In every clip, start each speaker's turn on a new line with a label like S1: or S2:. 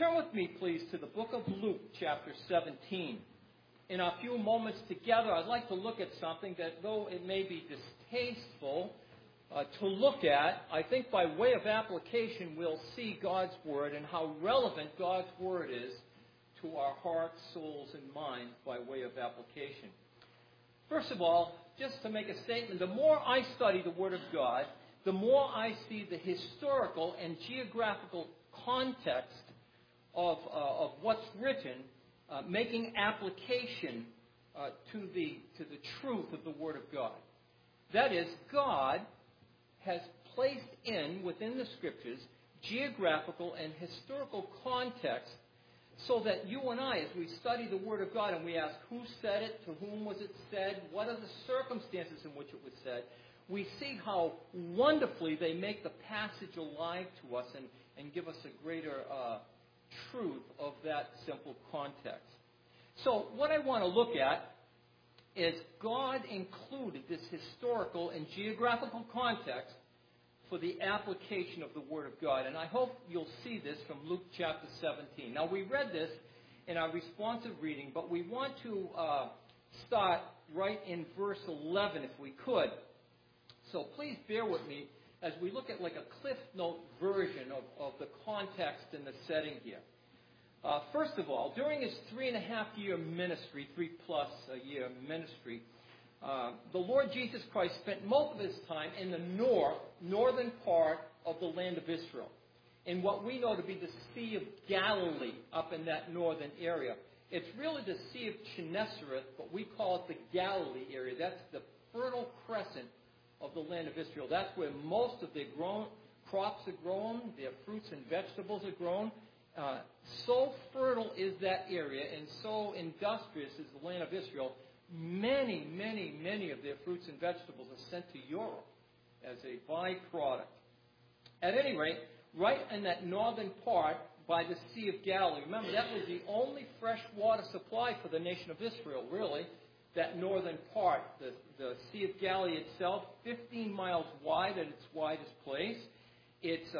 S1: Turn with me, please, to the book of Luke, chapter 17. In our few moments together, I'd like to look at something that, though it may be distasteful to look at, I think by way of application we'll see God's Word and how relevant God's Word is to our hearts, souls, and minds by way of application. First of all, just to make a statement, the more I study the Word of God, the more I see the historical and geographical context of what's written, making application to the truth of the Word of God. That is, God has placed within the Scriptures, geographical and historical context so that you and I, as we study the Word of God and we ask who said it, to whom was it said, what are the circumstances in which it was said, we see how wonderfully they make the passage alive to us and give us a greater truth of that simple context. So what I want to look at is God included this historical and geographical context for the application of the Word of God. And I hope you'll see this from Luke chapter 17. Now, we read this in our responsive reading, but we want to start right in verse 11 if we could. So please bear with me as we look at like a Cliff Note version of the context and the setting here. First of all, during his 3.5-year ministry, 3+ a year ministry, the Lord Jesus Christ spent most of his time in the northern part of the land of Israel, in what we know to be the Sea of Galilee, up in that northern area. It's really the Sea of Gennesareth, but we call it the Galilee area. That's the fertile crescent of the land of Israel. That's where most of their crops are grown, their fruits and vegetables are grown. So fertile is that area and so industrious is the land of Israel, many of their fruits and vegetables are sent to Europe as a byproduct. At any rate, right in that northern part by the Sea of Galilee, remember that was the only fresh water supply for the nation of Israel, really, that northern part, the Sea of Galilee itself, 15 miles wide at its widest place. It's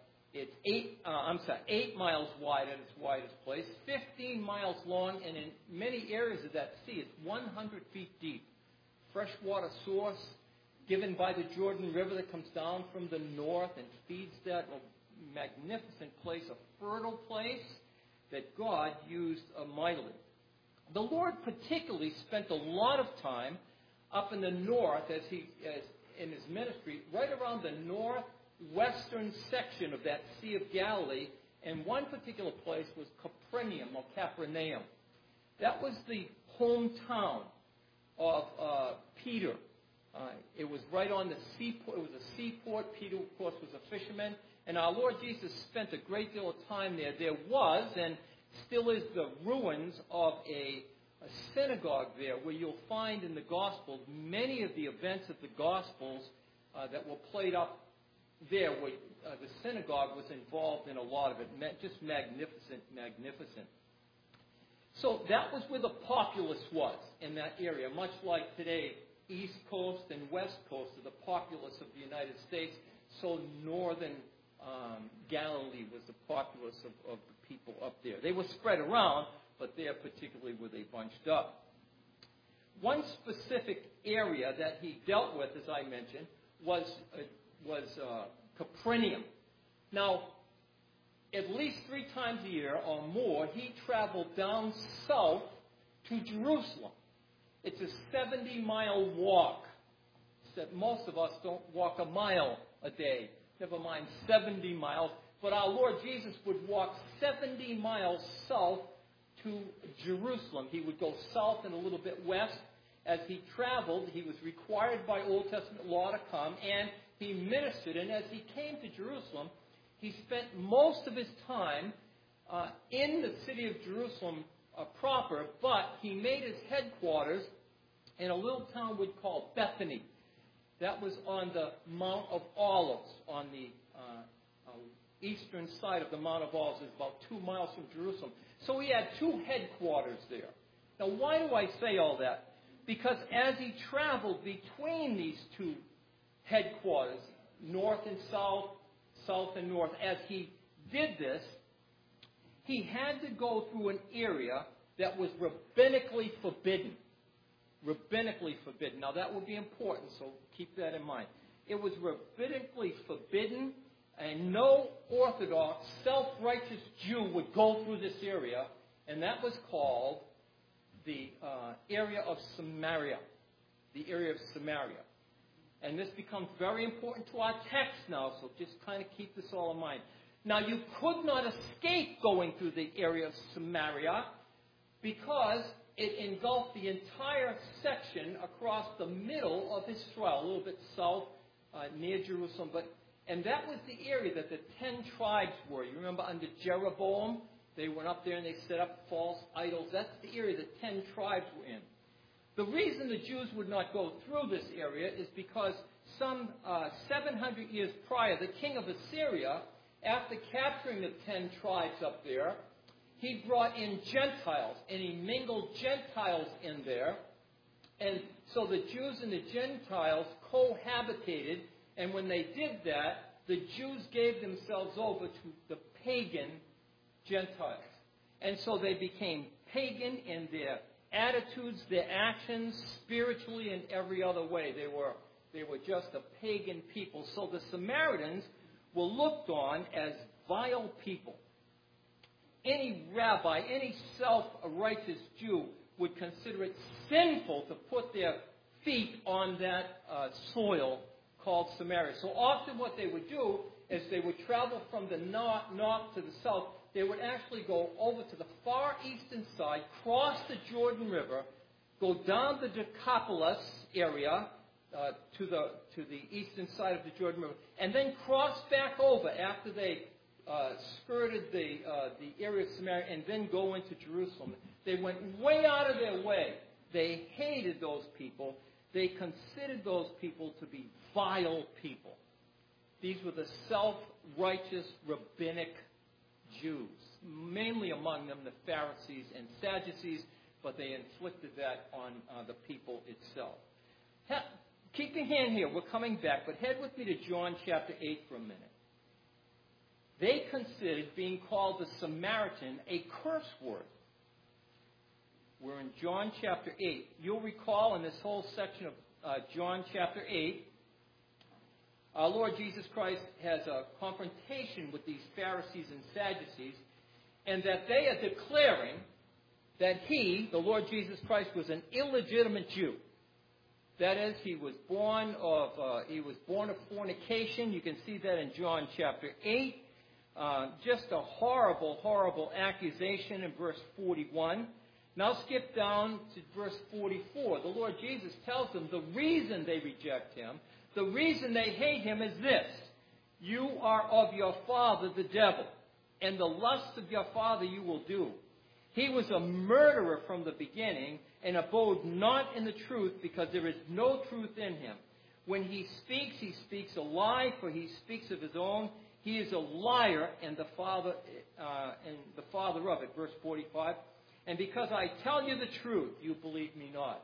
S1: 8 miles wide at its widest place, 15 miles long, and in many areas of that sea, it's 100 feet deep. Freshwater source given by the Jordan River that comes down from the north and feeds that magnificent place, a fertile place that God used mightily. The Lord particularly spent a lot of time up in the north as in his ministry, right around the northwestern section of that Sea of Galilee, and one particular place was Capernaum or Capernaum. That was the hometown of Peter. It was right on the seaport. It was a seaport. Peter, of course, was a fisherman, and our Lord Jesus spent a great deal of time there. There was and still is the ruins of a synagogue there, where you'll find in the Gospels many of the events of the Gospels that were played up there, where the synagogue was involved in a lot of it. Just magnificent. So that was where the populace was in that area, much like today, East Coast and West Coast of the populace of the United States. So northern Galilee was the populace of the people up there. They were spread around, but there particularly where they bunched up. One specific area that he dealt with, as I mentioned, was Capernaum. Now, at least 3 times a year or more, he traveled down south to Jerusalem. It's a 70-mile walk. Most of us don't walk a mile a day, never mind 70 miles. But our Lord Jesus would walk 70 miles south to Jerusalem. He would go south and a little bit west. As he traveled, he was required by Old Testament law to come, and he ministered. And as he came to Jerusalem, he spent most of his time in the city of Jerusalem proper, but he made his headquarters in a little town we'd call Bethany. That was on the Mount of Olives, on the eastern side of the Mount of Olives. It's about 2 miles from Jerusalem. So he had 2 headquarters there. Now, why do I say all that? Because as he traveled between these 2 headquarters, north and south, south and north, as he did this, he had to go through an area that was rabbinically forbidden. Rabbinically forbidden. Now, that will be important, so keep that in mind. It was rabbinically forbidden, and no Orthodox, self-righteous Jew would go through this area, and that was called the area of Samaria. The area of Samaria. And this becomes very important to our text now, so just kind of keep this all in mind. Now, you could not escape going through the area of Samaria because it engulfed the entire section across the middle of Israel, a little bit south near Jerusalem. And that was the area that the 10 tribes were. You remember under Jeroboam, they went up there and they set up false idols. That's the area the 10 tribes were in. The reason the Jews would not go through this area is because some 700 years prior, the king of Assyria, after capturing the 10 tribes up there, he brought in Gentiles, and he mingled Gentiles in there. And so the Jews and the Gentiles cohabitated, and when they did that, the Jews gave themselves over to the pagan Gentiles. And so they became pagan in their attitudes, their actions, spiritually and every other way. They were just a pagan people. So the Samaritans were looked on as vile people. Any rabbi, any self-righteous Jew would consider it sinful to put their feet on that soil called Samaria. So often what they would do is they would travel from the north to the south. They would actually go over to the far eastern side, cross the Jordan River, go down the Decapolis area to the eastern side of the Jordan River, and then cross back over after they skirted the area of Samaria and then go into Jerusalem. They went way out of their way. They hated those people. They considered those people to be vile people. These were the self-righteous rabbinic Jews, mainly among them the Pharisees and Sadducees, but they inflicted that on the people itself. Keep your hand here. We're coming back, but head with me to John chapter 8 for a minute. They considered being called the Samaritan a curse word. We're in John chapter 8. You'll recall in this whole section of John chapter 8, our Lord Jesus Christ has a confrontation with these Pharisees and Sadducees, and that they are declaring that he, the Lord Jesus Christ, was an illegitimate Jew. That is, he was born of fornication. You can see that in John chapter 8. Just a horrible, horrible accusation in verse 41. Now skip down to verse 44. The Lord Jesus tells them the reason they reject him, the reason they hate him is this: you are of your father the devil, and the lusts of your father you will do. He was a murderer from the beginning, and abode not in the truth, because there is no truth in him. When he speaks a lie, for he speaks of his own. He is a liar and the father of it. Verse 45. And because I tell you the truth, you believe me not.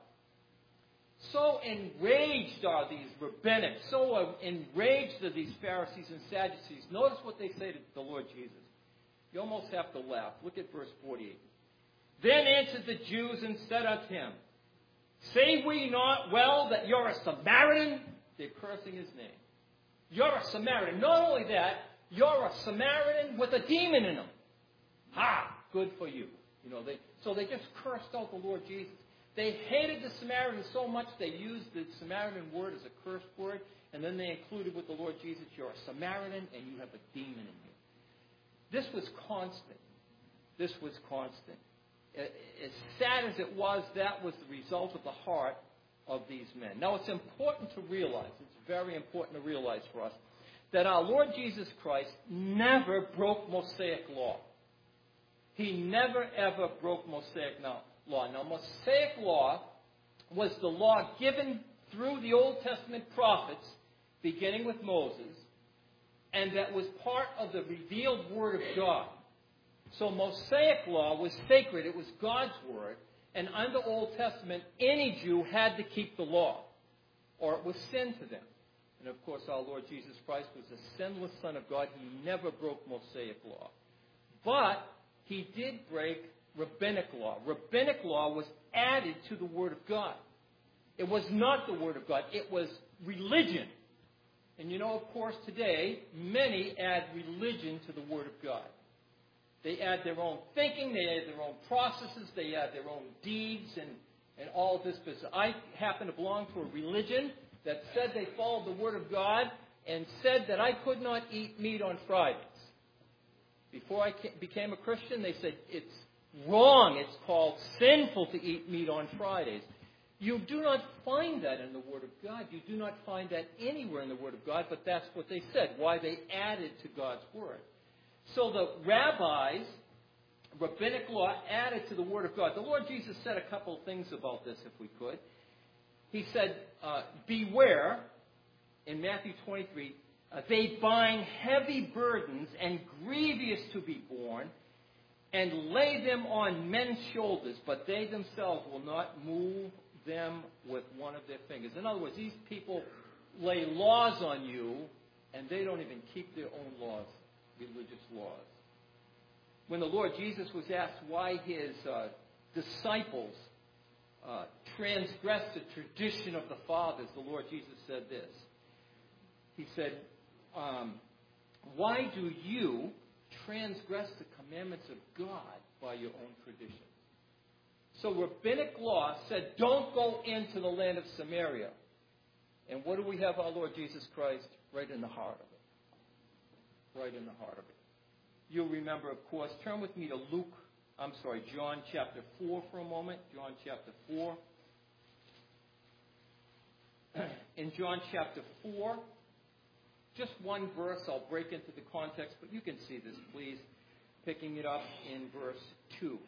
S1: So enraged are these rabbinics, so enraged are these Pharisees and Sadducees. Notice what they say to the Lord Jesus. You almost have to laugh. Look at verse 48. Then answered the Jews and said unto him, say we not well that you're a Samaritan? They're cursing his name. You're a Samaritan. Not only that, you're a Samaritan with a demon in him. Ha! Good for you. So they just cursed out the Lord Jesus. They hated the Samaritans so much they used the Samaritan word as a curse word, and then they included with the Lord Jesus, you're a Samaritan and you have a demon in you. This was constant. This was constant. As sad as it was, that was the result of the heart of these men. Now, it's important to realize, it's very important to realize for us, that our Lord Jesus Christ never broke Mosaic law. He never, ever broke Mosaic law. Now, Mosaic law was the law given through the Old Testament prophets, beginning with Moses, and that was part of the revealed Word of God. So Mosaic law was sacred. It was God's Word. And under Old Testament, any Jew had to keep the law, or it was sin to them. And of course, our Lord Jesus Christ was the sinless Son of God. He never broke Mosaic law. But he did break rabbinic law. Rabbinic law was added to the Word of God. It was not the Word of God. It was religion. And you know, of course, today, many add religion to the Word of God. They add their own thinking, they add their own processes, they add their own deeds, and all of this business. I happen to belong to a religion that said they followed the Word of God and said that I could not eat meat on Fridays. Before I became a Christian, they said it's wrong, it's called sinful to eat meat on Fridays. You do not find that in the Word of God. You do not find that anywhere in the Word of God, but that's what they said, why they added to God's Word. So the rabbis, rabbinic law, added to the Word of God. The Lord Jesus said a couple of things about this, if we could. He said, beware, in Matthew 23, they bind heavy burdens and grievous to be borne, and lay them on men's shoulders, but they themselves will not move them with one of their fingers. In other words, these people lay laws on you, and they don't even keep their own laws, religious laws. When the Lord Jesus was asked why his disciples transgressed the tradition of the fathers, the Lord Jesus said this. He said, why do you transgress the commandments of God by your own tradition? So rabbinic law said, don't go into the land of Samaria. And what do we have our Lord Jesus Christ? Right in the heart of it. Right in the heart of it. You'll remember, of course, turn with me to John chapter 4 for a moment. John chapter 4. In John chapter 4, just one verse, I'll break into the context, but you can see this, please. Picking it up in verse 2.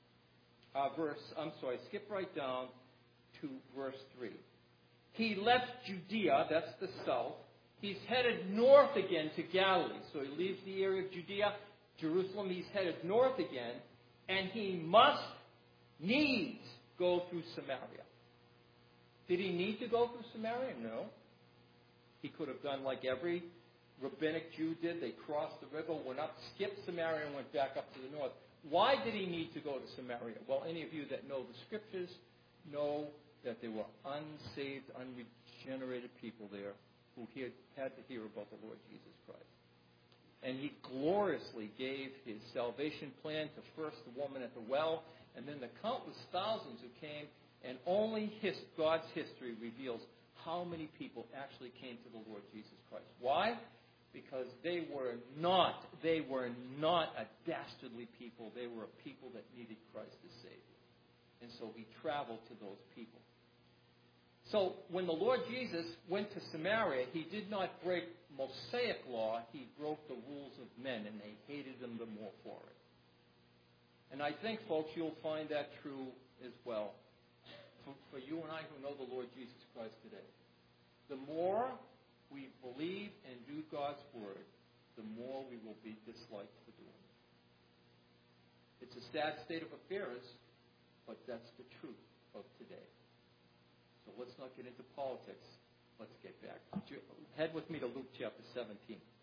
S1: Skip right down to verse 3. He left Judea, that's the south. He's headed north again to Galilee. So he leaves the area of Judea, Jerusalem. He's headed north again, and he must needs go through Samaria. Did he need to go through Samaria? No. He could have done like every rabbinic Jew did. They crossed the river, went up, skipped Samaria, and went back up to the north. Why did he need to go to Samaria? Well, any of you that know the Scriptures know that there were unsaved, unregenerated people there who had to hear about the Lord Jesus Christ. And he gloriously gave his salvation plan to first the woman at the well, and then the countless thousands who came, and only God's history reveals how many people actually came to the Lord Jesus Christ. Why? Because they were not a dastardly people. They were a people that needed Christ as Savior. And so he traveled to those people. So when the Lord Jesus went to Samaria, he did not break Mosaic law. He broke the rules of men, and they hated him the more for it. And I think, folks, you'll find that true as well for you and I who know the Lord Jesus Christ today. The more we believe and do God's Word, the more we will be disliked for doing it. It's a sad state of affairs, but that's the truth of today. So let's not get into politics. Let's get back. Head with me to Luke chapter 17.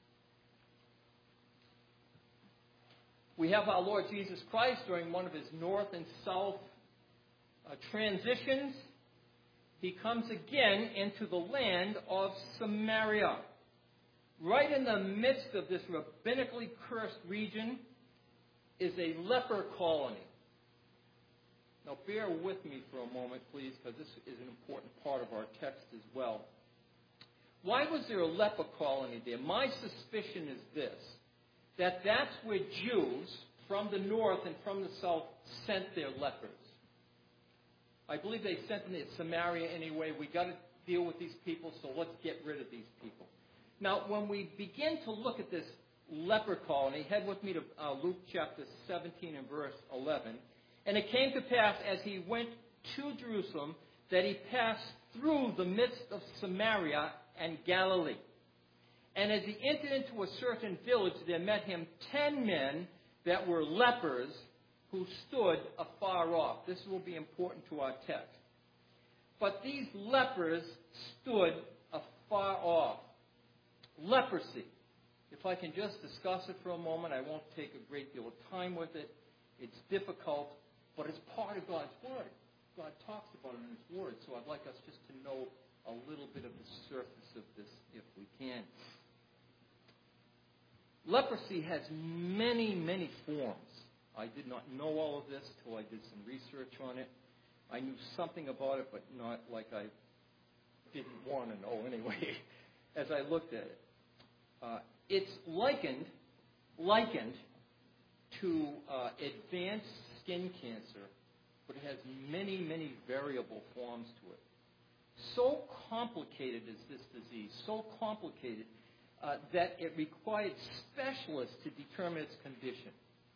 S1: We have our Lord Jesus Christ during one of his north and south transitions. He comes again into the land of Samaria. Right in the midst of this rabbinically cursed region is a leper colony. Now bear with me for a moment, please, because this is an important part of our text as well. Why was there a leper colony there? My suspicion is this, that's where Jews from the north and from the south sent their lepers. I believe they sent them to Samaria anyway. We got to deal with these people, so let's get rid of these people. Now, when we begin to look at this leper colony, head with me to Luke chapter 17 and verse 11. And it came to pass as he went to Jerusalem that he passed through the midst of Samaria and Galilee. And as he entered into a certain village, there met him 10 men that were lepers, who stood afar off. This will be important to our text. But these lepers stood afar off. Leprosy. If I can just discuss it for a moment, I won't take a great deal of time with it. It's difficult, but it's part of God's Word. God talks about it in His Word, so I'd like us just to know a little bit of the surface of this, if we can. Leprosy has many, many forms. I did not know all of this till I did some research on it. I knew something about it, but not like I didn't want to know anyway, as I looked at it. It's likened to advanced skin cancer, but it has many, many variable forms to it. So complicated is this disease, so complicated that it required specialists to determine its condition.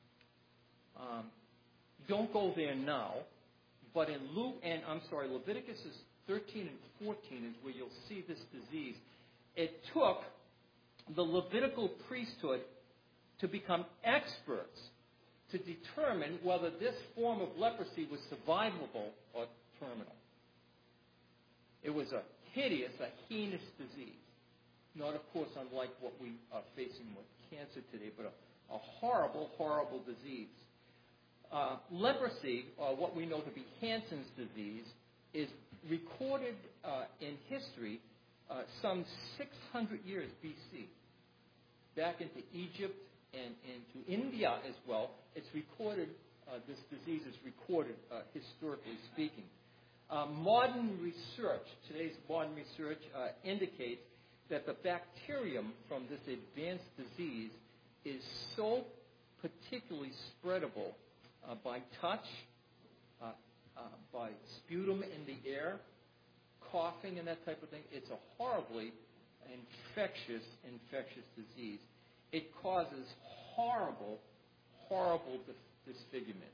S1: Don't go there now, but in Leviticus 13 and 14 is where you'll see this disease. It took the Levitical priesthood to become experts to determine whether this form of leprosy was survivable or terminal. It was a heinous disease. Not, of course, unlike what we are facing with cancer today, but a horrible, horrible disease. Leprosy, or what we know to be Hansen's disease, is recorded in history some 600 years B.C. Back into Egypt and into India as well. It's recorded, this disease is recorded historically speaking. Modern research, today's modern research indicates that the bacterium from this advanced disease is so particularly spreadable by touch, by sputum in the air, coughing and that type of thing. It's a horribly infectious disease. It causes horrible disfigurement.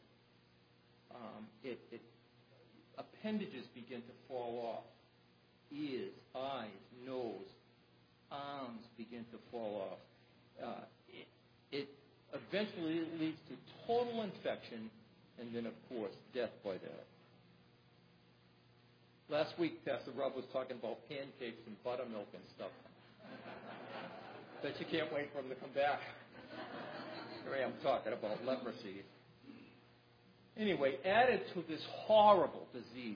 S1: Appendages begin to fall off. Ears, eyes, nose, arms begin to fall off. It eventually leads to total infection and then, of course, death by that. Last week, Pastor Rob was talking about pancakes and buttermilk and stuff. Bet you can't wait for him to come back. Here I am talking about leprosy. Anyway, added to this horrible disease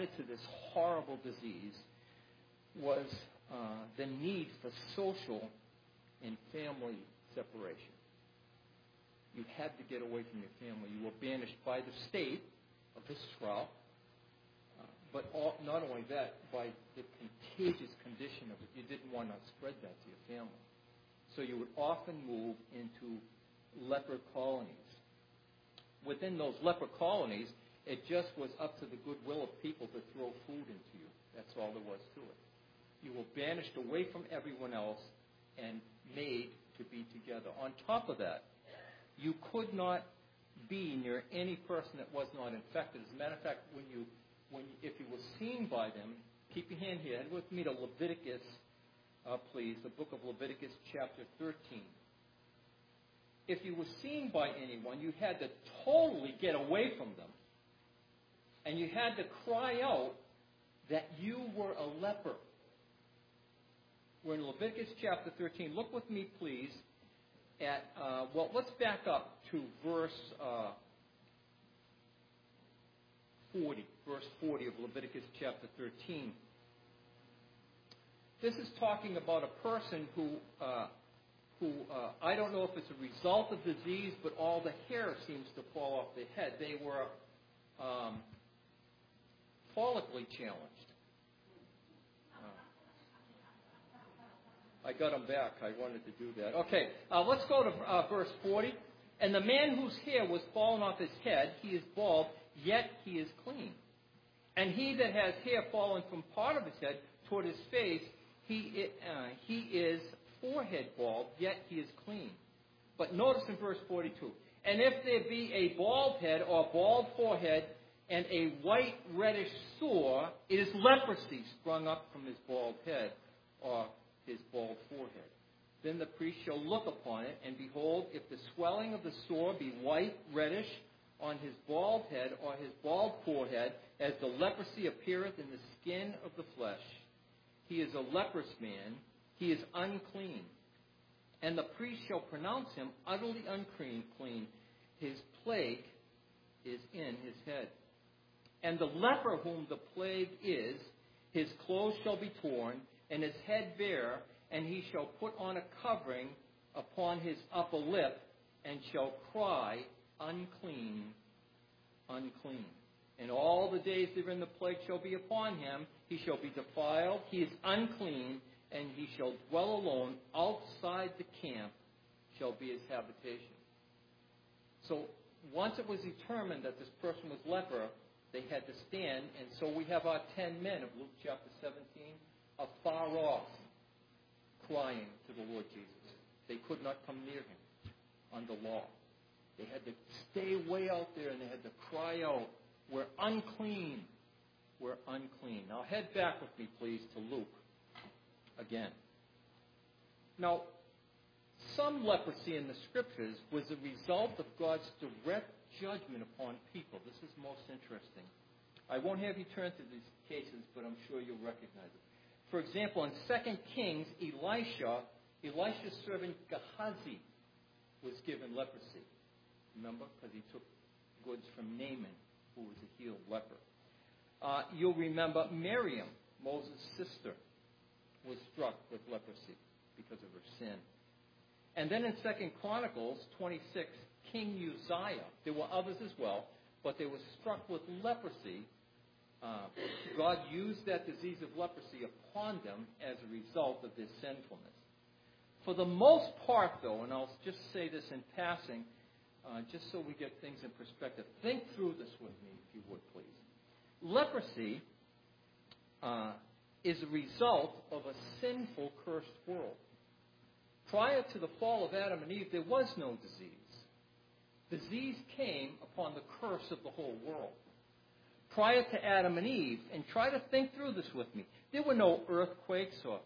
S1: was the need for social and family separation. You had to get away from your family. You were banished by the state of Israel, but not only that, by the contagious condition of it. You didn't want to spread that to your family. So you would often move into leper colonies. Within those leper colonies, it just was up to the goodwill of people to throw food into you. That's all there was to it. You were banished away from everyone else and made to be together. On top of that, you could not be near any person that was not infected. As a matter of fact, if you were seen by them, keep your hand here. Head with me to Leviticus, please, the book of Leviticus, chapter 13. If you were seen by anyone, you had to totally get away from them. And you had to cry out that you were a leper. We're in Leviticus chapter 13. Look with me, please, at, let's back up to verse 40. Verse 40 of Leviticus chapter 13. This is talking about a person who I don't know if it's a result of disease, but all the hair seems to fall off their head. They were follically challenged. I got them back. I wanted to do that. Okay, let's go to verse 40. And the man whose hair was fallen off his head, he is bald, yet he is clean. And he that has hair fallen from part of his head toward his face, he is forehead bald, yet he is clean. But notice in verse 42, and if there be a bald head or bald forehead and a white reddish sore, it is leprosy sprung up from his bald head or his bald forehead. Then the priest shall look upon it, and behold, if the swelling of the sore be white, reddish, on his bald head or his bald forehead, as the leprosy appeareth in the skin of the flesh, he is a leprous man, he is unclean. And the priest shall pronounce him utterly unclean. His plague is in his head. And the leper whom the plague is, his clothes shall be torn, and his head bare, and he shall put on a covering upon his upper lip, and shall cry, unclean, unclean. And all the days therein the plague shall be upon him. He shall be defiled. He is unclean, and he shall dwell alone outside the camp, shall be his habitation. So once it was determined that this person was leper, they had to stand. And so we have our 10 men of Luke chapter 17 afar off, crying to the Lord Jesus. They could not come near him under law. They had to stay way out there, and they had to cry out, "We're unclean. We're unclean." Now head back with me, please, to Luke again. Now, some leprosy in the Scriptures was a result of God's direct judgment upon people. This is most interesting. I won't have you turn to these cases, but I'm sure you'll recognize it. For example, in 2 Kings, Elisha's servant Gehazi was given leprosy. Remember? Because he took goods from Naaman, who was a healed leper. You'll remember Miriam, Moses' sister, was struck with leprosy because of her sin. And then in 2 Chronicles 26, King Uzziah, there were others as well, but they were struck with leprosy. God used that disease of leprosy upon them as a result of their sinfulness. For the most part, though, and I'll just say this in passing, just so we get things in perspective, think through this with me, if you would, please. Leprosy is a result of a sinful, cursed world. Prior to the fall of Adam and Eve, there was no disease. Disease came upon the curse of the whole world. Prior to Adam and Eve, and try to think through this with me, there were no earthquakes or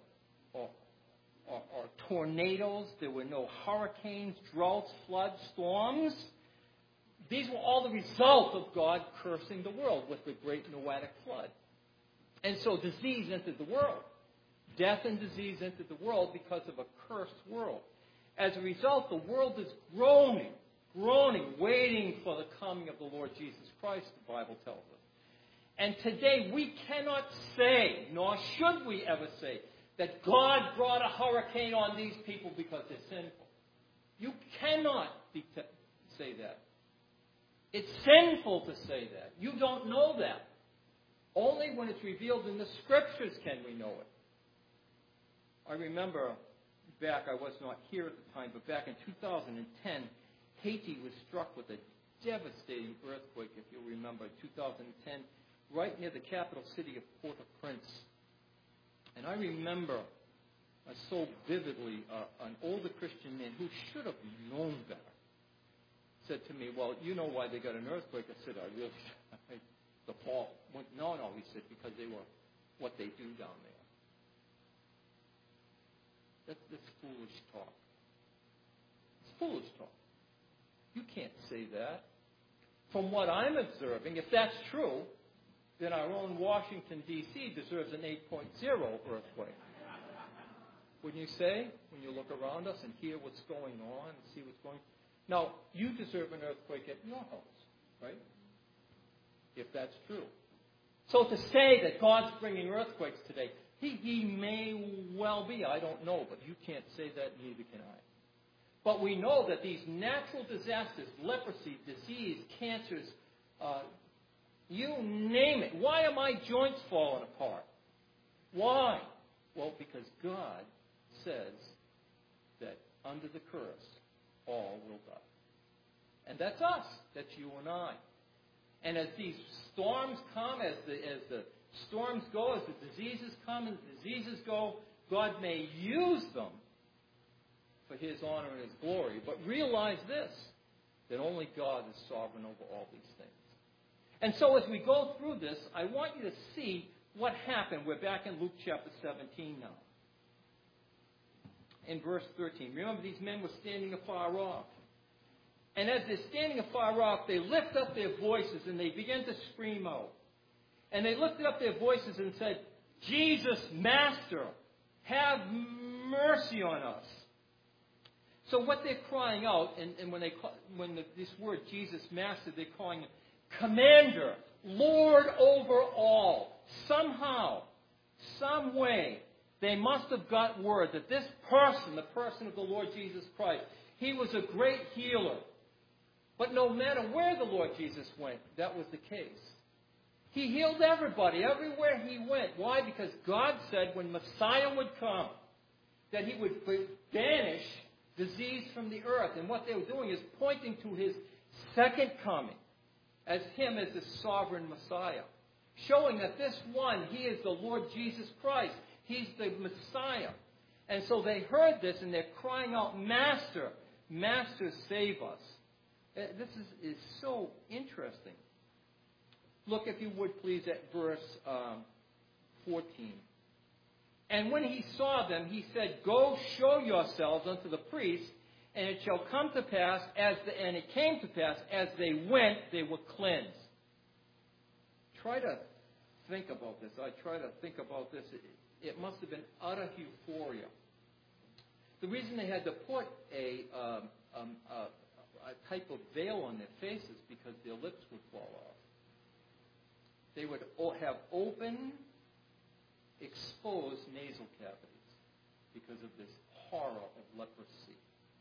S1: tornadoes. There were no hurricanes, droughts, floods, storms. These were all the result of God cursing the world with the great Noahic flood. And so disease entered the world. Death and disease entered the world because of a cursed world. As a result, the world is groaning, waiting for the coming of the Lord Jesus Christ, the Bible tells us. And today we cannot say, nor should we ever say, that God brought a hurricane on these people because they're sinful. You cannot say that. It's sinful to say that. You don't know that. Only when it's revealed in the Scriptures can we know it. I remember back, I was not here at the time, but back in 2010, Haiti was struck with a devastating earthquake, if you'll remember, 2010, right near the capital city of Port-au-Prince. And I remember so vividly an older Christian man who should have known better said to me, "Well, you know why they got an earthquake?" I said, "I really, the fault." No, he said, "because they were what they do down there." That's foolish talk. It's foolish talk. You can't say that. From what I'm observing, if that's true, then our own Washington, D.C. deserves an 8.0 earthquake. Wouldn't you say, when you look around us and hear what's going on and see what's going on? Now, you deserve an earthquake at your house, right? If that's true. So to say that God's bringing earthquakes today, he may well be, I don't know, but you can't say that, neither can I. But we know that these natural disasters, leprosy, disease, cancers, you name it. Why are my joints falling apart? Why? Well, because God says that under the curse, all will die. And that's us. That's you and I. And as these storms come, as the storms go, as the diseases come and the diseases go, God may use them for His honor and His glory. But realize this, that only God is sovereign over all these things. And so as we go through this, I want you to see what happened. We're back in Luke chapter 17 now. In verse 13. Remember, these men were standing afar off. And as they're standing afar off, they lift up their voices and they begin to scream out. And they lifted up their voices and said, "Jesus, Master, have mercy on us." So what they're crying out, and when this word Jesus, Master, they're calling commander, Lord over all. Somehow, some way, they must have got word that this person, the person of the Lord Jesus Christ, he was a great healer. But no matter where the Lord Jesus went, that was the case. He healed everybody, everywhere he went. Why? Because God said when Messiah would come, that he would banish disease from the earth. And what they were doing is pointing to his second coming as him as the sovereign Messiah. Showing that this one, he is the Lord Jesus Christ. He's the Messiah. And so they heard this and they're crying out, Master, Master, save us. This is so interesting. Look, if you would please, at verse 14. And when he saw them, he said, Go show yourselves unto the priests, and it shall come to pass, and it came to pass, as they went, they were cleansed. Try to think about this. I try to think about this. It must have been utter euphoria. The reason they had to put a type of veil on their faces because their lips would fall off. They would have open, exposed nasal cavities because of this horror of leprosy.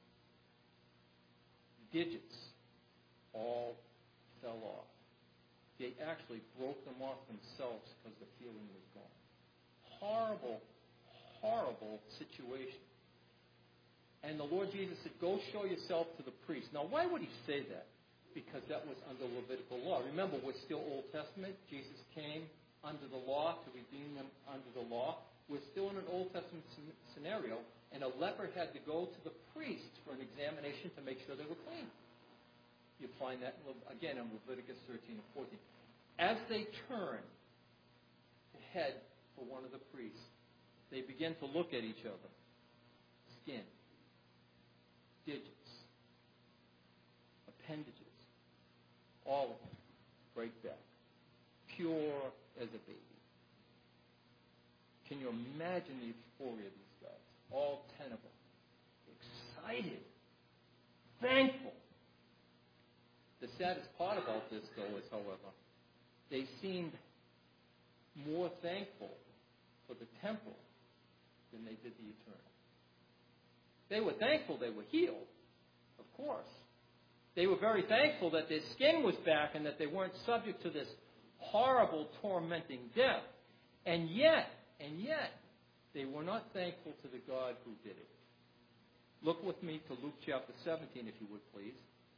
S1: Digits all fell off. They actually broke them off themselves because the feeling was gone. Horrible, horrible situation. And the Lord Jesus said, Go show yourself to the priest. Now, why would he say that? Because that was under Levitical law. Remember, we're still Old Testament. Jesus came under the law to redeem them under the law. We're still in an Old Testament scenario, and a leper had to go to the priest for an examination to make sure they were clean. You find that, again, in Leviticus 13 and 14. As they turn to head for one of the priests, they begin to look at each other. Skin, digits, appendages, all of them break back, pure as a baby. Can you imagine the euphoria of these guys? All 10 of them. Excited. Thankful. The saddest part about this, though, is, however, they seemed more thankful for the temporal than they did the eternal. They were thankful they were healed, of course. They were very thankful that their skin was back and that they weren't subject to this horrible, tormenting death. And yet, they were not thankful to the God who did it. Look with me to Luke chapter 17, if you would, please.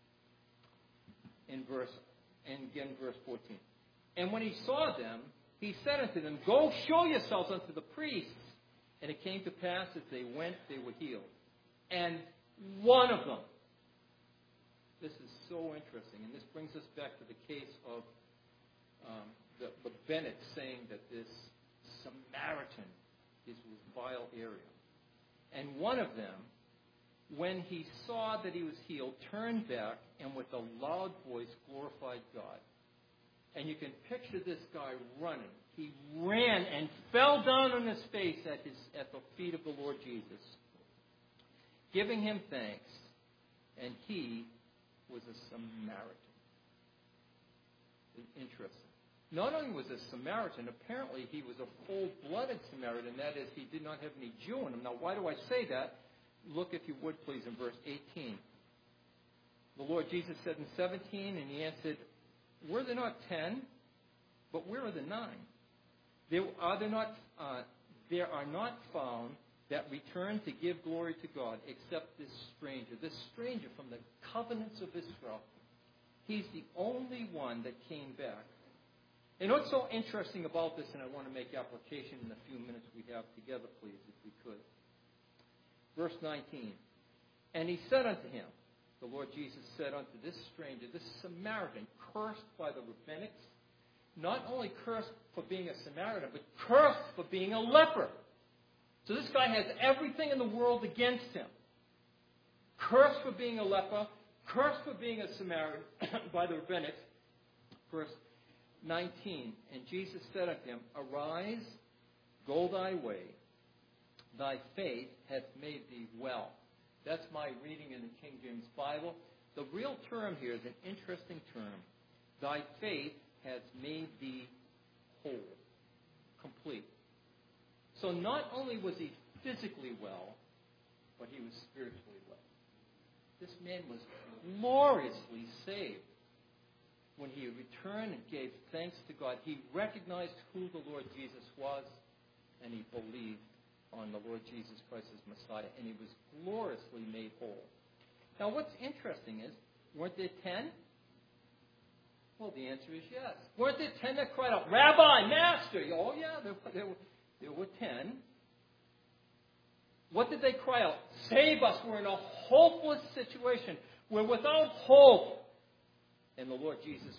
S1: Verse 14. And when he saw them, he said unto them, Go show yourselves unto the priests. And it came to pass, as they went, they were healed. And one of them. This is so interesting. And this brings us back to the case of the Bennett saying that this Samaritan is this vile area. And one of them, when he saw that he was healed, turned back and with a loud voice glorified God. And you can picture this guy running. He ran and fell down on his face at the feet of the Lord Jesus, giving him thanks. And he was a Samaritan. Interesting. Not only was a Samaritan, apparently he was a full-blooded Samaritan. That is, he did not have any Jew in him. Now, why do I say that? Look, if you would, please, in verse 18. The Lord Jesus said in 17, and he answered, Were there not 10? But where are the 9? There are not found that return to give glory to God except this stranger from the covenants of Israel. He's the only one that came back. And what's so interesting about this, and I want to make application in the few minutes we have together, please, if we could. Verse 19. And he said unto him, the Lord Jesus said unto this stranger, this Samaritan, cursed by the rabbinics, not only cursed for being a Samaritan, but cursed for being a leper. So this guy has everything in the world against him. Cursed for being a leper, cursed for being a Samaritan by the rabbinics. Verse 19, and Jesus said unto him, Arise, go thy way, thy faith hath made thee well. That's my reading in the King James Bible. The real term here is an interesting term. thy faith has made thee whole, complete. So not only was he physically well, but he was spiritually well. This man was gloriously saved. When he returned and gave thanks to God, he recognized who the Lord Jesus was, and he believed on the Lord Jesus Christ as Messiah, and he was gloriously made whole. Now, what's interesting is, weren't there 10? Well, the answer is yes. Weren't there 10 that cried out, Rabbi, Master? Oh, yeah, there were 10. What did they cry out? Save us. We're in a hopeless situation. We're without hope. And the Lord Jesus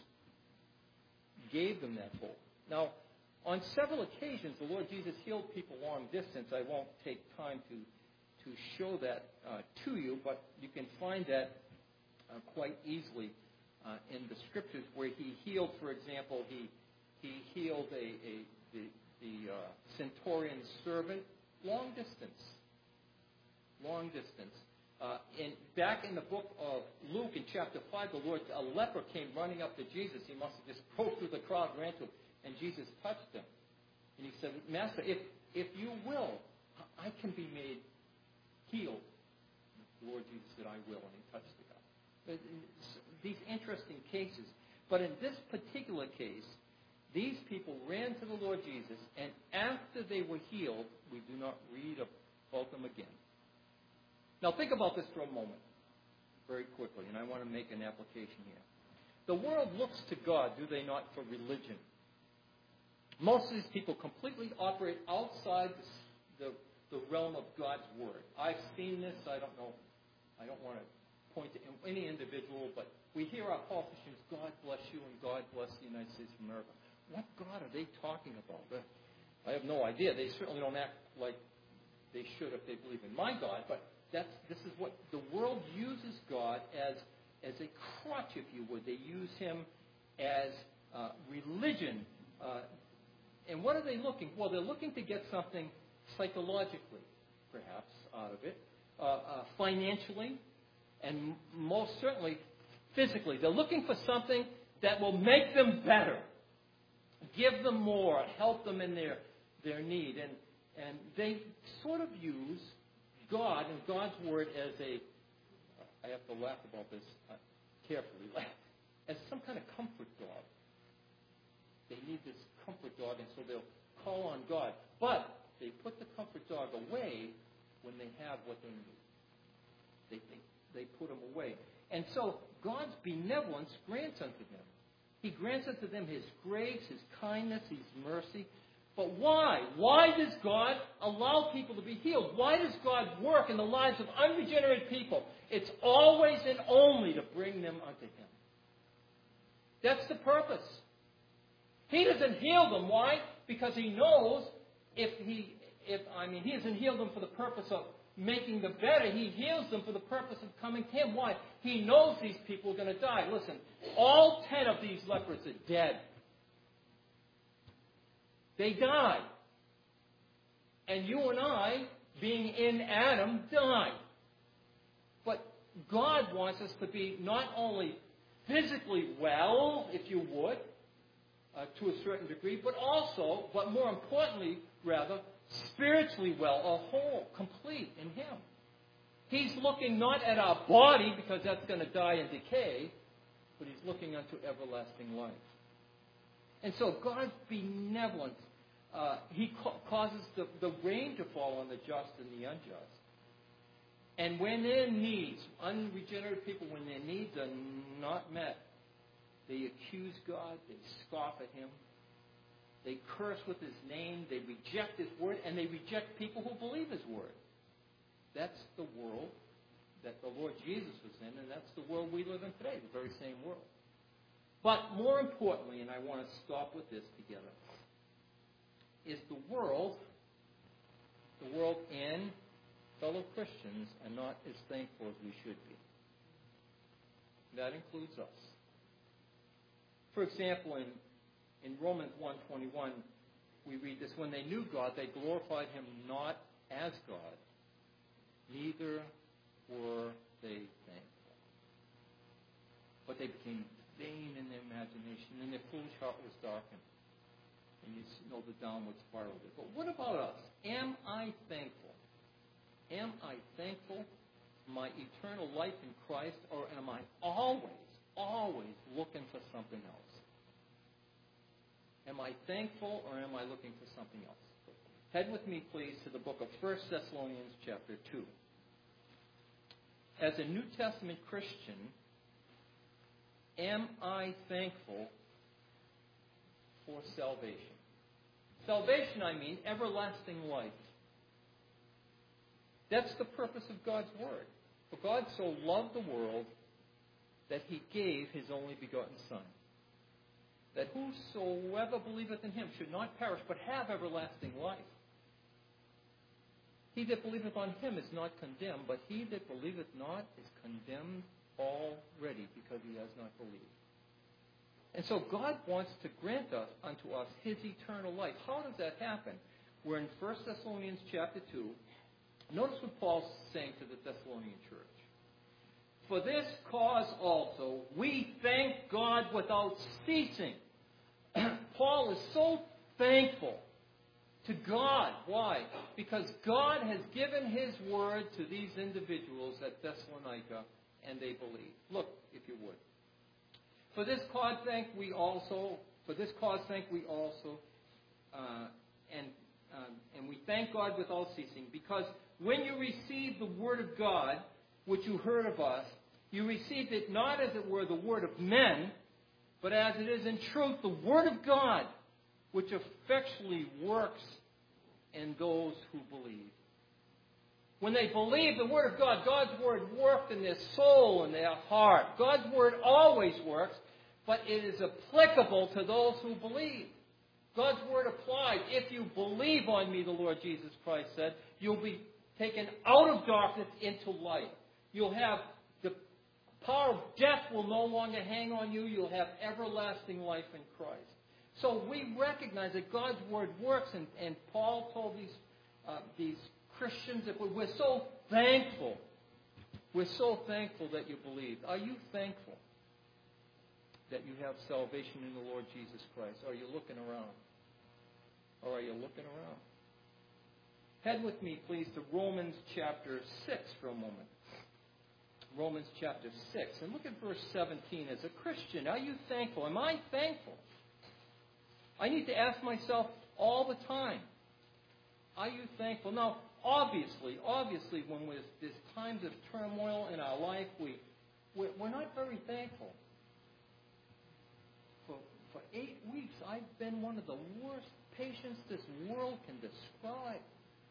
S1: gave them that hope. Now, on several occasions, the Lord Jesus healed people long distance. I won't take time to show that to you, but you can find that quite easily in the Scriptures, where he healed, for example, he healed the centurion's servant long distance. Long distance. Back in the book of Luke, in chapter 5, a leper came running up to Jesus. He must have just broke through the crowd, ran to him, and Jesus touched him. And he said, Master, if you will, I can be made healed. The Lord Jesus said, I will, and he touched the guy. These interesting cases. But in this particular case, these people ran to the Lord Jesus, and after they were healed, we do not read about them again. Now think about this for a moment, very quickly, and I want to make an application here. The world looks to God, do they not, for religion. Most of these people completely operate outside the realm of God's Word. I've seen this. I don't know. I don't want to point to any individual, but we hear our politicians, God bless you and God bless the United States of America. What God are they talking about? I have no idea. They certainly don't act like they should if they believe in my God, but this is what the world uses God as a crutch, if you would. They use him as religion. And what are they looking? Well, they're looking to get something psychologically, perhaps, out of it, financially, and most certainly physically. They're looking for something that will make them better, give them more, help them in their need. And they sort of use God and God's Word as I have to laugh about this carefully, as some kind of comfort dog. They need this comfort dog, and so they'll call on God. But they put the comfort dog away when they have what they need. They put him away. And so God's benevolence grants unto them. He grants unto them his grace, his kindness, his mercy. But why? Why does God allow people to be healed? Why does God work in the lives of unregenerate people? It's always and only to bring them unto him. That's the purpose. He doesn't heal them. Why? Because he knows he doesn't heal them for the purpose of making them better. He heals them for the purpose of coming to him. Why? He knows these people are going to die. Listen, all 10 of these lepers are dead. They died. And you and I, being in Adam, died. But God wants us to be not only physically well, if you would, to a certain degree, but more importantly, spiritually well, a whole, complete in him. He's looking not at our body, because that's going to die and decay, but he's looking unto everlasting life. And so God's benevolence, he causes the rain to fall on the just and the unjust. And when their needs, unregenerate people, when their needs are not met, they accuse God, they scoff at him, they curse with his name, they reject his word, and they reject people who believe his word. That's the world that the Lord Jesus was in, and that's the world we live in today, the very same world. But more importantly, and I want to stop with this together, is the world and fellow Christians are not as thankful as we should be. That includes us. For example, in Romans 1:21, we read this: when they knew God, they glorified him not as God, neither were they thankful. But they became vain in their imagination. was darkened. And you know the downward spiral there. But what about us? Am I thankful? Am I thankful for my eternal life in Christ, or am I always looking for something else? Am I thankful, or am I looking for something else? Head with me, please, to the book of 1 Thessalonians chapter 2. As a New Testament Christian, am I thankful for salvation? Salvation, I mean, everlasting life. That's the purpose of God's Word. For God so loved the world that He gave His only begotten Son, that whosoever believeth in Him should not perish, but have everlasting life. He that believeth on Him is not condemned, but he that believeth not is condemned already, because he has not believed. And so God wants to grant us unto us His eternal life. How does that happen? We're in 1 Thessalonians chapter 2. Notice what Paul's saying to the Thessalonian church. For this cause also we thank God without ceasing. Paul is so thankful to God. Why? Because God has given His word to these individuals at Thessalonica, and they believe. Look, if you would. For this cause thank we also, and we thank God without ceasing, because when you received the word of God, which you heard of us, you received it not as it were the word of men, but as it is in truth the word of God, which effectually works in those who believe. When they believe the Word of God, God's Word worked in their soul and their heart. God's Word always works, but it is applicable to those who believe. God's Word applies. If you believe on me, the Lord Jesus Christ said, you'll be taken out of darkness into light. You'll have the power of death will no longer hang on you. You'll have everlasting life in Christ. So we recognize that God's Word works, and Paul told these Christians that we're so thankful. We're so thankful that you believe. Are you thankful that you have salvation in the Lord Jesus Christ? Are you looking around? Or are you looking around? Head with me, please, to Romans chapter 6 for a moment. Romans chapter 6. And look at verse 17. As a Christian, are you thankful? Am I thankful? I need to ask myself all the time, are you thankful? Now, obviously, when there's times of turmoil in our life, we're not very thankful. For 8 weeks, I've been one of the worst patients this world can describe.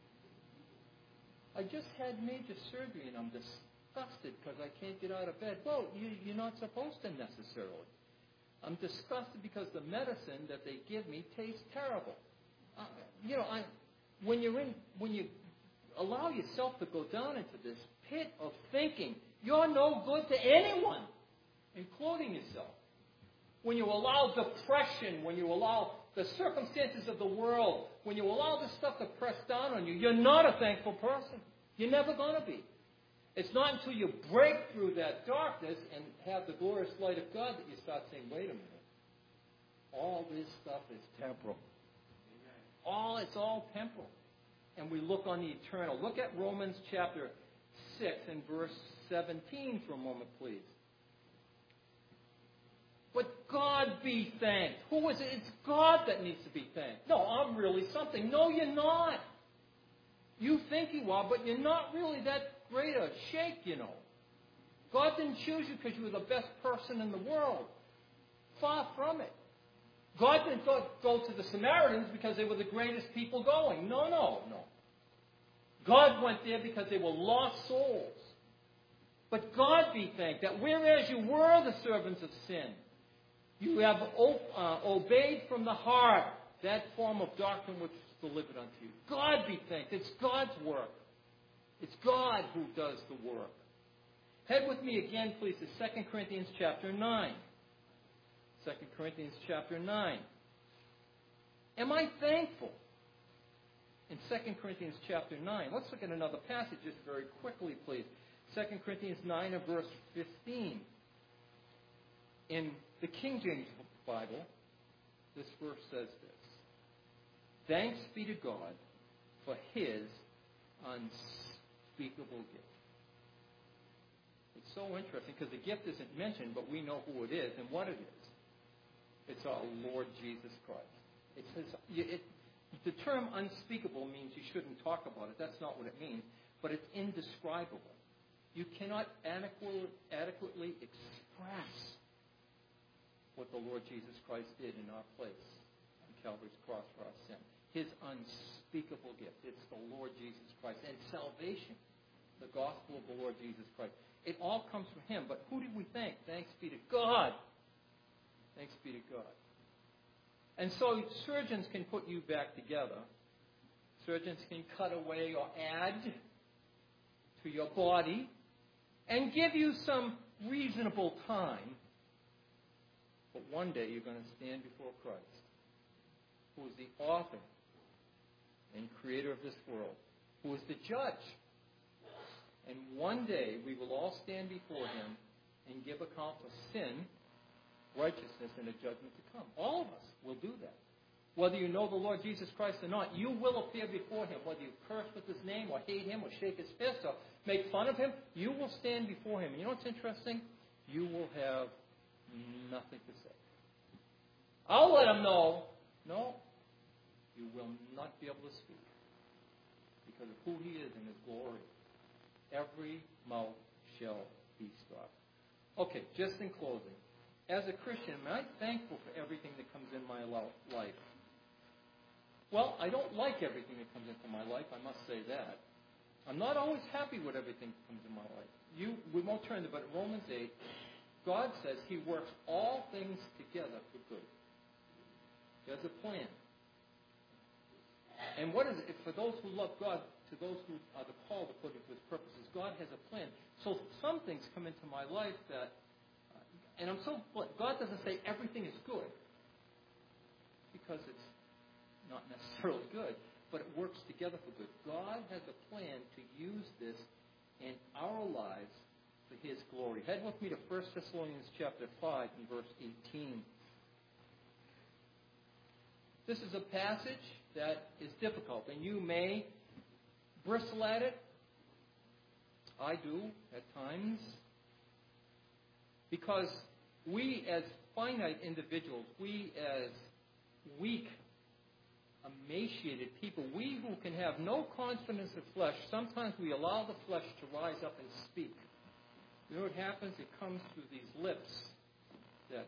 S1: I just had major surgery, and I'm disgusted because I can't get out of bed. Well, you're not supposed to necessarily. I'm disgusted because the medicine that they give me tastes terrible. When you allow yourself to go down into this pit of thinking, you're no good to anyone, including yourself. When you allow depression, when you allow the circumstances of the world, when you allow this stuff to press down on you, you're not a thankful person. You're never going to be. It's not until you break through that darkness and have the glorious light of God that you start saying, wait a minute. All this stuff is temporal. It's all temporal. And we look on the eternal. Look at Romans chapter 6 and verse 17 for a moment, please. But God be thanked. Who is it? It's God that needs to be thanked. No, I'm really something. No, you're not. You think you are, but you're not really that great a shake, you know. God didn't choose you because you were the best person in the world. Far from it. God didn't go to the Samaritans because they were the greatest people going. No. God went there because they were lost souls. But God be thanked that whereas you were the servants of sin, you have obeyed from the heart that form of doctrine which was delivered unto you. God be thanked. It's God's work. It's God who does the work. Head with me again, please, to 2 Corinthians chapter 9. 2 Corinthians chapter 9. Am I thankful? In 2 Corinthians chapter 9. Let's look at another passage just very quickly, please. 2 Corinthians 9 and verse 15. In the King James Bible, this verse says this. Thanks be to God for His unspeakable gift. It's so interesting because the gift isn't mentioned, but we know who it is and what it is. It's our Lord Jesus Christ. It's the term unspeakable means you shouldn't talk about it. That's not what it means. But it's indescribable. You cannot adequately express what the Lord Jesus Christ did in our place on Calvary's cross for our sin. His unspeakable gift. It's the Lord Jesus Christ. And salvation, the gospel of the Lord Jesus Christ. It all comes from Him. But who do we thank? Thanks be to God. Thanks be to God. And so surgeons can put you back together. Surgeons can cut away or add to your body and give you some reasonable time. But one day you're going to stand before Christ, who is the author and creator of this world, who is the judge. And one day we will all stand before Him and give account for sin, righteousness, and a judgment to come. All of us will do that. Whether you know the Lord Jesus Christ or not, you will appear before Him. Whether you curse with His name or hate Him or shake His fist or make fun of Him, you will stand before Him. And you know what's interesting? You will have nothing to say. I'll let Him know. No, you will not be able to speak because of who He is and His glory. Every mouth shall be stopped. Okay, just in closing. As a Christian, am I thankful for everything that comes in my life? Well, I don't like everything that comes into my life, I must say that. I'm not always happy with everything that comes in my life. We won't turn to it, but in Romans 8, God says He works all things together for good. There's a plan. And what is it? For those who love God, to those who are the called according to His purposes, God has a plan. So some things come into my life that, and I'm so, God doesn't say everything is good, because it's not necessarily good, but it works together for good. God has a plan to use this in our lives for His glory. Head with me to 1 Thessalonians chapter 5 and verse 18. This is a passage that is difficult, and you may bristle at it. I do at times. Because we as finite individuals, we as weak, emaciated people, we who can have no confidence in flesh, sometimes we allow the flesh to rise up and speak. You know what happens? It comes through these lips that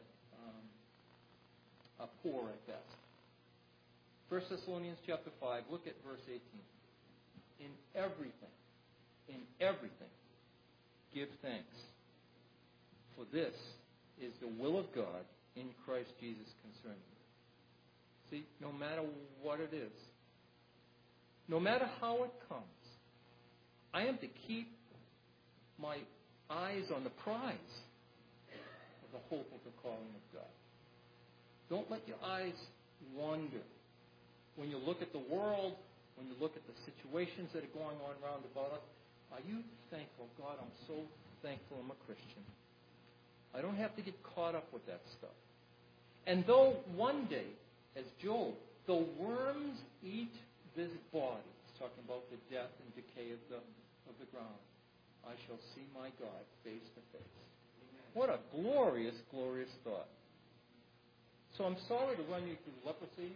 S1: are poor at best. 1 Thessalonians chapter 5, look at verse 18. In everything, give thanks. For this is the will of God in Christ Jesus concerning you. See, no matter what it is, no matter how it comes, I am to keep my eyes on the prize of the hope of the calling of God. Don't let your eyes wander. When you look at the world, when you look at the situations that are going on around about us, are you thankful? God, I'm so thankful I'm a Christian. I don't have to get caught up with that stuff. And though one day, as Job, though worms eat this body, he's talking about the death and decay of the ground, I shall see my God face to face. Amen. What a glorious, glorious thought. So I'm sorry to run you through leprosy.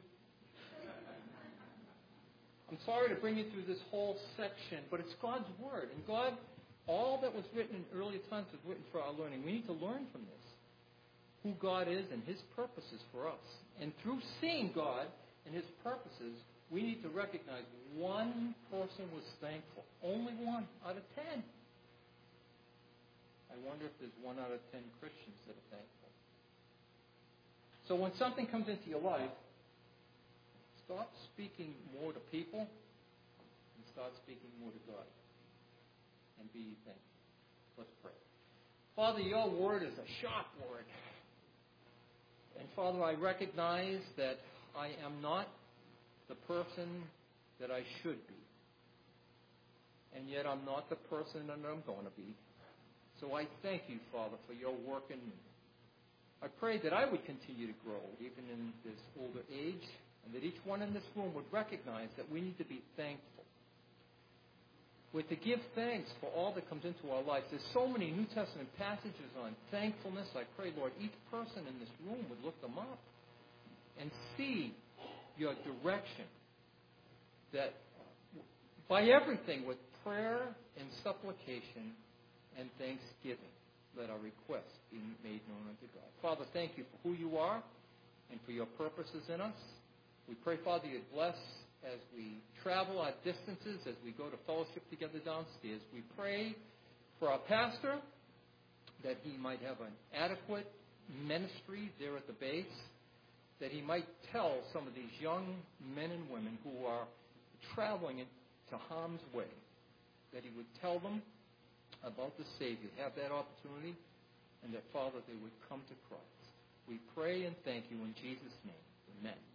S1: I'm sorry to bring you through this whole section, but it's God's Word. And God, all that was written in earlier times was written for our learning. We need to learn from this, who God is and His purposes for us. And through seeing God and His purposes, we need to recognize one person was thankful. Only 1 out of 10. I wonder if there's 1 out of 10 Christians that are thankful. So when something comes into your life, stop speaking more to people and start speaking more to God. And be thankful. Let's pray. Father, your word is a sharp word. And Father, I recognize that I am not the person that I should be. And yet I'm not the person that I'm going to be. So I thank you, Father, for your work in me. I pray that I would continue to grow even in this older age, and that each one in this room would recognize that we need to be thankful. We're to give thanks for all that comes into our lives. There's so many New Testament passages on thankfulness. I pray, Lord, each person in this room would look them up and see your direction. That by everything, with prayer and supplication and thanksgiving, let our requests be made known unto God. Father, thank you for who you are and for your purposes in us. We pray, Father, you'd bless as we travel our distances, as we go to fellowship together downstairs. We pray for our pastor that he might have an adequate ministry there at the base, that he might tell some of these young men and women who are traveling into harm's way, that he would tell them about the Savior, have that opportunity, and that, Father, they would come to Christ. We pray and thank you in Jesus' name. Amen.